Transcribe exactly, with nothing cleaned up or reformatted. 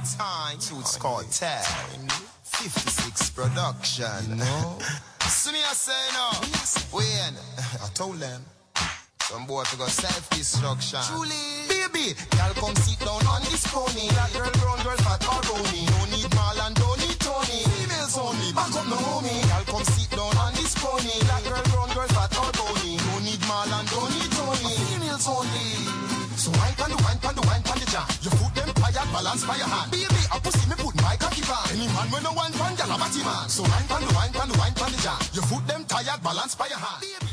time. Toots Cartel. fifty-six production. No. See me I say no. When I told them. Some boy to go self-destruction. Truly. Baby, y'all come sit down on this pony. That girl, brown girl, fat or brownie. No need Marlon, don't need Tony. Females only, back up no homie. Y'all come sit down on this pony. That girl, brown girl, fat or brownie. No need Marlon, don't need Tony. Females only. So wine pan the wine pan the wine pan the jam. You foot them tired, balance by your hand. Baby, I pussy me put my cocky pan. Any man when no wine pan, y'all a batty man. So wine pan the wine pan the wine pan the jam. You foot them tired, balance by your hand. Baby.